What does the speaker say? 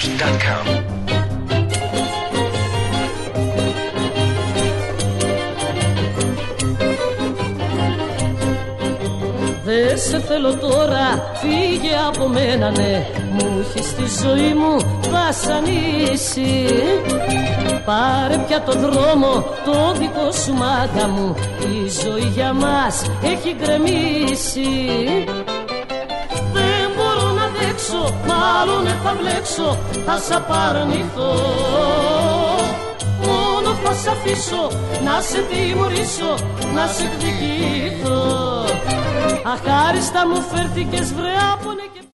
Music.com. Δε σε θέλω τώρα, φύγε από μένα, ναι. Μου έχεις τη ζωή μου βασανίσει. Πάρε πια το δρόμο, το δικό σου μάγκα μου. Η ζωή για μας έχει γκρεμίσει. Δεν μπορώ να αντέξω, μάλλον θα βλέξω. Θα σ' απαρνηθώ. Μόνο θα σ' αφήσω να σε τιμωρήσω, να σε εκδικηθώ. Αχάριστα μου φέρθηκες βρε άπονε και...